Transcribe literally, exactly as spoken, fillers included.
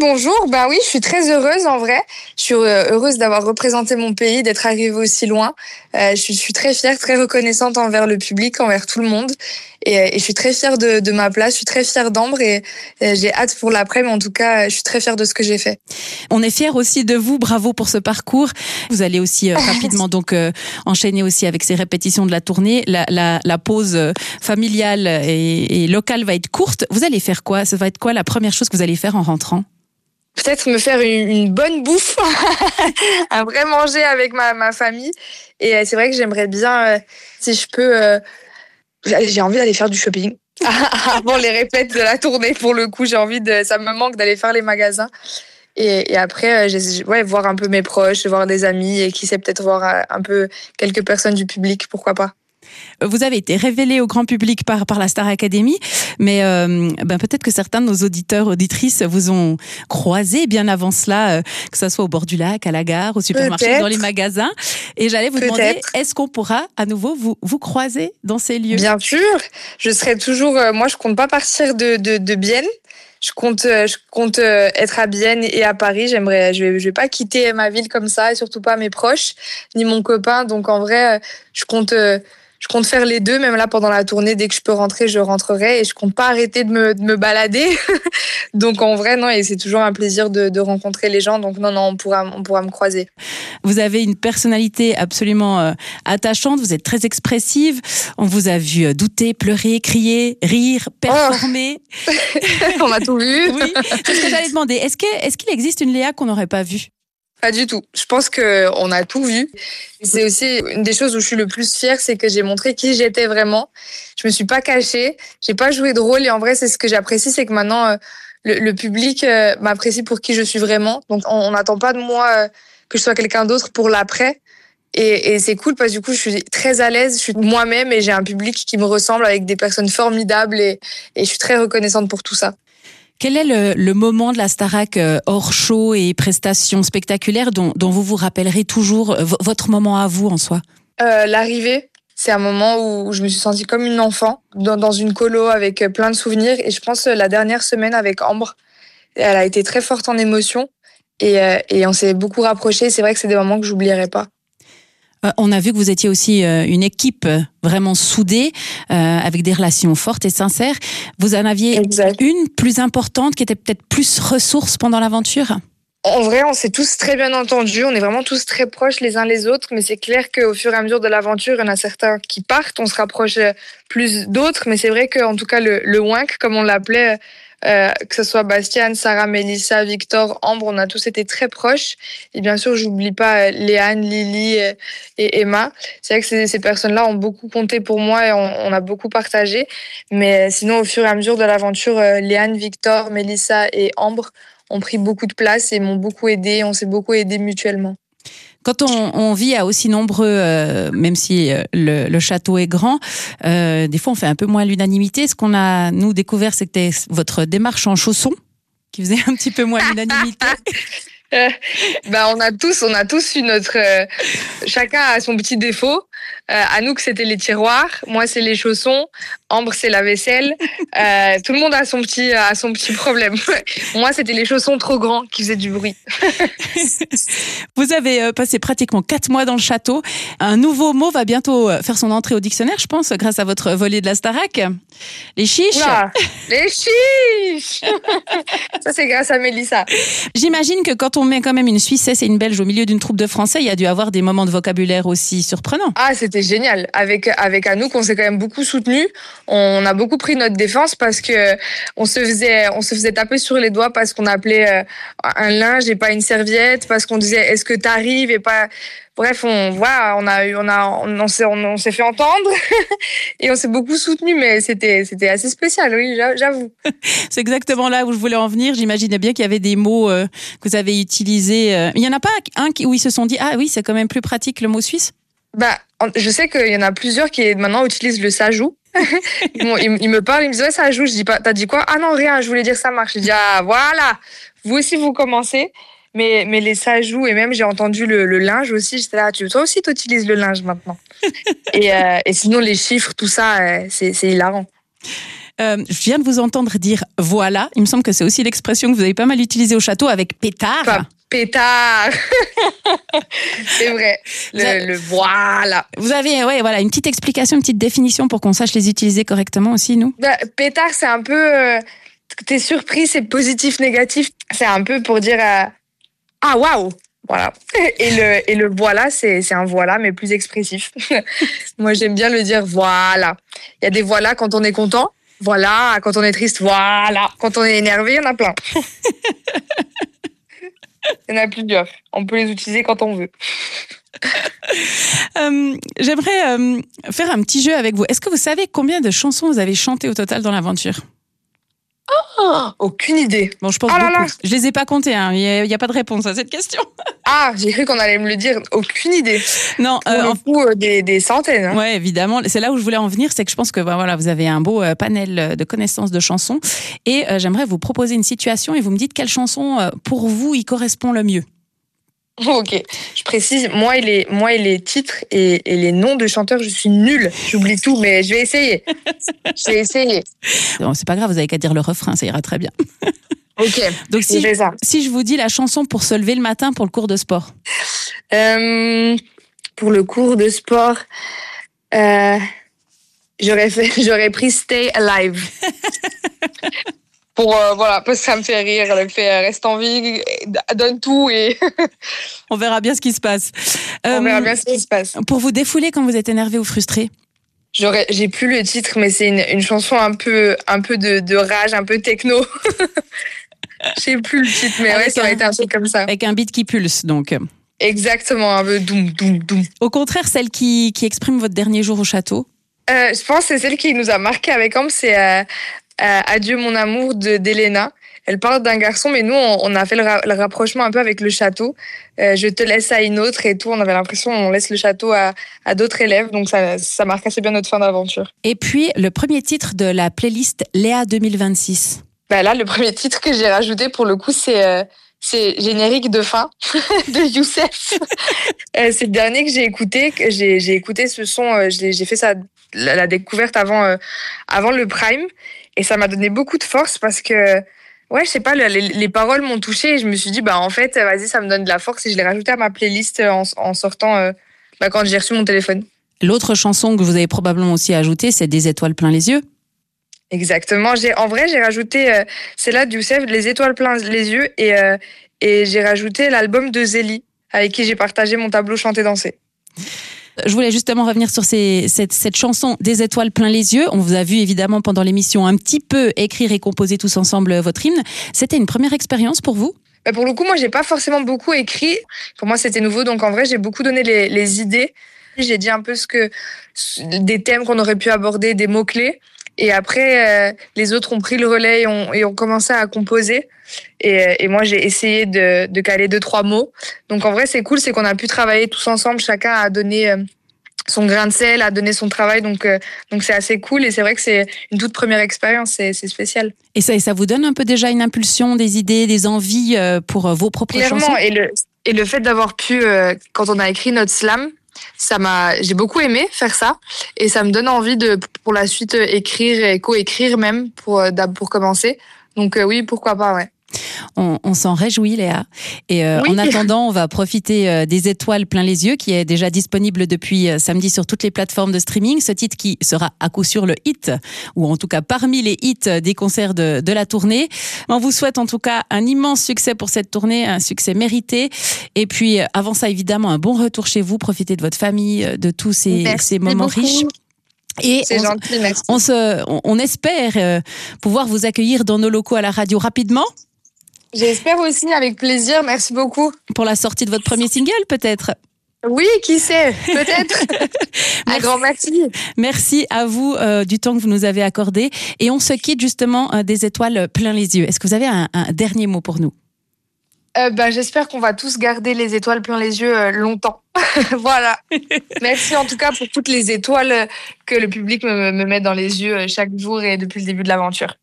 bonjour. Ben oui, je suis très heureuse en vrai. Je suis heureuse d'avoir représenté mon pays, d'être arrivée aussi loin. Euh, je, suis, je suis très fière, très reconnaissante envers le public, envers tout le monde. Et, et je suis très fière de, de ma place. Je suis très fière d'Ambre et, et j'ai hâte pour l'après. Mais en tout cas, je suis très fière de ce que j'ai fait. On est fiers aussi de vous. Bravo pour ce parcours. Vous allez aussi euh, rapidement donc euh, enchaîner aussi avec ces répétitions de la tournée. La, la, la pause euh, familiale et, et locale va être courte. Vous allez faire quoi? Ça va être quoi la première chose que vous allez faire en rentrant? Peut-être me faire une, une bonne bouffe, un vrai manger avec ma, ma famille. Et c'est vrai que j'aimerais bien, euh, si je peux, euh, j'ai envie d'aller faire du shopping avant les répètes de la tournée. Pour le coup, j'ai envie de, ça me manque d'aller faire les magasins. Et, et après, j'ai, ouais, voir un peu mes proches, voir des amis et qui sait peut-être voir un peu quelques personnes du public, pourquoi pas. Vous avez été révélé au grand public par, par la Star Academy, mais euh, ben peut-être que certains de nos auditeurs, auditrices vous ont croisé bien avant cela, euh, que ce soit au bord du lac, à la gare, au supermarché, peut-être. Dans les magasins. Et j'allais vous peut-être. demander, est-ce qu'on pourra à nouveau vous, vous croiser dans ces lieux? Bien sûr, je serai toujours... Euh, moi, je compte pas partir de, de, de Bienne. Je compte, je compte être à Bienne et à Paris. J'aimerais, je vais, je vais pas quitter ma ville comme ça, et surtout pas mes proches, ni mon copain. Donc, en vrai, je compte... Je compte faire les deux, même là pendant la tournée, dès que je peux rentrer, je rentrerai et je compte pas arrêter de me, de me balader. Donc en vrai, non, et c'est toujours un plaisir de, de rencontrer les gens. Donc non, non, on pourra, on pourra me croiser. Vous avez une personnalité absolument euh, attachante, vous êtes très expressive. On vous a vu douter, pleurer, crier, rire, performer. Oh. On a tout vu. Oui, c'est ce que j'allais demander. Est-ce que, est-ce qu'il existe une Léa qu'on n'aurait pas vue? Pas du tout. Je pense qu'on a tout vu. C'est aussi une des choses où je suis le plus fière, c'est que j'ai montré qui j'étais vraiment. Je me suis pas cachée, j'ai pas joué de rôle et en vrai, c'est ce que j'apprécie, c'est que maintenant, euh, le, le public euh, m'apprécie pour qui je suis vraiment. Donc, on n'attend pas de moi euh, que je sois quelqu'un d'autre pour l'après. Et, et c'est cool parce que du coup, je suis très à l'aise, je suis moi-même et j'ai un public qui me ressemble avec des personnes formidables et, et je suis très reconnaissante pour tout ça. Quel est le, le moment de la Starac euh, hors show et prestations spectaculaires dont, dont vous vous rappellerez toujours, euh, v- votre moment à vous en soi? euh, L'arrivée, c'est un moment où je me suis sentie comme une enfant dans, dans une colo avec plein de souvenirs. Et je pense la dernière semaine avec Ambre, elle a été très forte en émotion et, euh, et on s'est beaucoup rapprochés. C'est vrai que c'est des moments que j'oublierai pas. On a vu que vous étiez aussi une équipe vraiment soudée, euh, avec des relations fortes et sincères. Vous en aviez exact. Une plus importante qui était peut-être plus ressource pendant l'aventure? En vrai, on s'est tous très bien entendus. On est vraiment tous très proches les uns les autres. Mais c'est clair qu'au fur et à mesure de l'aventure, il y en a certains qui partent. On se rapproche plus d'autres. Mais c'est vrai qu'en tout cas, le, le Wink, comme on l'appelait, Euh, que ce soit Bastian, Sarah, Mélissa, Victor, Ambre, on a tous été très proches. Et bien sûr, j'oublie pas Léane, Lily et Emma. C'est vrai que ces, ces personnes-là ont beaucoup compté pour moi et on, on a beaucoup partagé. Mais sinon, au fur et à mesure de l'aventure, Léane, Victor, Mélissa et Ambre ont pris beaucoup de place et m'ont beaucoup aidé. On s'est beaucoup aidés mutuellement. Quand on, on vit à aussi nombreux, euh, même si le, le château est grand, euh, des fois on fait un peu moins l'unanimité. Ce qu'on a, nous, découvert, c'était votre démarche en chaussons, qui faisait un petit peu moins l'unanimité. Euh, bah on a tous, on a tous eu notre. Euh, chacun a son petit défaut. Euh, Anouk c'était les tiroirs, moi c'est les chaussons, Ambre c'est la vaisselle. Euh, tout le monde a son petit, a son petit problème. Moi c'était les chaussons trop grands qui faisaient du bruit. Vous avez passé pratiquement quatre mois dans le château. Un nouveau mot va bientôt faire son entrée au dictionnaire, je pense, grâce à votre volée de la Starac. Les chiches. Oula, les chiches. Ça c'est grâce à Mélissa. J'imagine que quand on met quand même une Suissesse et une Belge au milieu d'une troupe de Français, il y a dû avoir des moments de vocabulaire aussi surprenants. Ah, c'était génial. Avec, avec Anouk, on s'est quand même beaucoup soutenus. On a beaucoup pris notre défense parce que on se faisait, on se faisait taper sur les doigts parce qu'on appelait un linge et pas une serviette, parce qu'on disait est-ce que t'arrives et pas. Bref, on, voilà, on a eu, on a, on, on s'est, on, on s'est fait entendre et on s'est beaucoup soutenus, mais c'était, c'était assez spécial, oui, j'avoue. C'est exactement là où je voulais en venir. J'imaginais bien qu'il y avait des mots euh, que vous avez utilisés. Euh. Il y en a pas un où ils se sont dit ah oui, c'est quand même plus pratique le mot suisse. Bah, je sais qu'il y en a plusieurs qui maintenant utilisent le ça joue. Bon, ils, ils me parlent, ils me disent ouais ça joue. Je dis pas, t'as dit quoi? Ah non rien, je voulais dire ça marche. Je dis ah voilà, vous aussi vous commencez. Mais, mais les ça joue, et même j'ai entendu le, le linge aussi. J'étais là, tu, toi aussi t'utilises le linge maintenant. et, euh, et sinon les chiffres, tout ça, euh, c'est, c'est hilarant. Euh, je viens de vous entendre dire « voilà ». Il me semble que c'est aussi l'expression que vous avez pas mal utilisée au château avec « pétard ». Pas pétard. C'est vrai. Le, avez, le voilà. Vous avez ouais, voilà, une petite explication, une petite définition pour qu'on sache les utiliser correctement aussi, nous? Bah, pétard, c'est un peu... Euh, t'es surpris, c'est positif, négatif. C'est un peu pour dire euh, « ah, waouh ». Voilà. Et le, et le voilà, c'est, c'est un voilà, mais plus expressif. Moi, j'aime bien le dire voilà. Il y a des voilà quand on est content. Voilà. Quand on est triste, voilà. Quand on est énervé, il y en a plein. Il y en a plusieurs. On peut les utiliser quand on veut. euh, j'aimerais euh, faire un petit jeu avec vous. Est-ce que vous savez combien de chansons vous avez chantées au total dans l'aventure? Oh, aucune idée. Bon, je pense oh beaucoup. Là là. Je les ai pas comptés. Hein. Il n'y a, a pas de réponse à cette question. Ah, j'ai cru qu'on allait me le dire. Aucune idée. Non, Pour euh, le coup, euh, des, des centaines. Hein. Oui, évidemment. C'est là où je voulais en venir. C'est que je pense que bah, voilà, vous avez un beau euh, panel de connaissances de chansons. Et euh, j'aimerais vous proposer une situation et vous me dites quelle chanson, euh, pour vous, y correspond le mieux. Ok, je précise, moi et les, moi et les titres et, et les noms de chanteurs, je suis nulle. J'oublie tout, mais je vais essayer. Je vais essayer. Non, c'est pas grave, vous avez qu'à dire le refrain, ça ira très bien. Ok, donc si, ça. si je vous dis la chanson pour se lever le matin pour le cours de sport. Euh, pour le cours de sport, euh, j'aurais fait, j'aurais pris Stay Alive. Pour euh, voilà, parce que ça me fait rire, le fait reste en vie, donne tout et on verra bien ce qui se passe. On euh, verra bien ce qui se passe. Pour vous défouler quand vous êtes énervé ou frustré. J'aurais, j'ai plus le titre, mais c'est une, une chanson un peu, un peu de, de rage, un peu techno. Je sais plus le titre, mais avec ouais, ça aurait été un truc comme ça. Avec un beat qui pulse, donc. Exactement, un peu doum, doum, doum. Au contraire, celle qui, qui exprime votre dernier jour au château. Euh, je pense que c'est celle qui nous a marqué avec Ambre, c'est euh, euh, Adieu mon amour de d'Elena. Elle parle d'un garçon, mais nous, on, on a fait le, ra- le rapprochement un peu avec le château. Euh, je te laisse à une autre et tout. On avait l'impression qu'on laisse le château à, à d'autres élèves. Donc, ça, ça marque assez bien notre fin d'aventure. Et puis, le premier titre de la playlist Léa deux mille vingt-six. Bah là, le premier titre que j'ai rajouté, pour le coup, c'est... Euh, C'est générique de fin de Youssef. euh, c'est le dernier que j'ai écouté. Que j'ai, j'ai écouté ce son. Euh, j'ai, j'ai fait ça, la, la découverte avant, euh, avant le Prime. Et ça m'a donné beaucoup de force parce que, ouais, je sais pas, les, les paroles m'ont touchée. Et je me suis dit, bah, en fait, vas-y, ça me donne de la force. Et je l'ai rajouté à ma playlist en, en sortant, euh, bah, quand j'ai reçu mon téléphone. L'autre chanson que vous avez probablement aussi ajoutée, c'est Des étoiles plein les yeux. Exactement. J'ai, en vrai, j'ai rajouté euh, celle-là de Youssef, Les étoiles plein les yeux, et, euh, et j'ai rajouté l'album de Zélie, avec qui j'ai partagé mon tableau chanter-danser. Je voulais justement revenir sur ces, cette, cette chanson Des étoiles plein les yeux. On vous a vu évidemment pendant l'émission un petit peu écrire et composer tous ensemble votre hymne. C'était une première expérience pour vous ? Bah pour le coup, moi, j'ai pas forcément beaucoup écrit. Pour moi, c'était nouveau, donc en vrai, j'ai beaucoup donné les, les idées. J'ai dit un peu ce que, des thèmes qu'on aurait pu aborder, des mots-clés. Et après, euh, les autres ont pris le relais et ont, et ont commencé à composer. Et, et moi, j'ai essayé de, de caler deux, trois mots. Donc, en vrai, c'est cool, c'est qu'on a pu travailler tous ensemble. Chacun a donné euh, son grain de sel, a donné son travail. Donc, euh, donc c'est assez cool. Et c'est vrai que c'est une toute première expérience. C'est, c'est spécial. Et ça, et ça vous donne un peu déjà une impulsion, des idées, des envies euh, pour vos propres Clairement, chansons ? Et le, et le fait d'avoir pu, euh, quand on a écrit notre slam, ça m'a, j'ai beaucoup aimé faire ça et ça me donne envie de, pour la suite, écrire et co-écrire même pour, pour commencer. Donc euh, oui, pourquoi pas, ouais. On, on s'en réjouit, Léa. Et euh, oui. en attendant, on va profiter euh, des étoiles plein les yeux, qui est déjà disponible depuis euh, samedi sur toutes les plateformes de streaming. Ce titre qui sera à coup sûr le hit, ou en tout cas parmi les hits des concerts de, de la tournée. On vous souhaite en tout cas un immense succès pour cette tournée, un succès mérité. Et puis, avant ça, évidemment, un bon retour chez vous. Profitez de votre famille, de tous ces, ces moments beaucoup. riches. Et c'est on, gentil, merci. On, se, on, on espère euh, pouvoir vous accueillir dans nos locaux à la radio rapidement. J'espère aussi, avec plaisir. Merci beaucoup. Pour la sortie de votre premier single, peut-être ? Oui, qui sait, peut-être. Un grand merci. Merci à vous euh, du temps que vous nous avez accordé. Et on se quitte justement euh, des étoiles plein les yeux. Est-ce que vous avez un, un dernier mot pour nous ? euh, bah, J'espère qu'on va tous garder les étoiles plein les yeux euh, longtemps. Voilà. Merci en tout cas pour toutes les étoiles que le public me, me met dans les yeux chaque jour et depuis le début de l'aventure.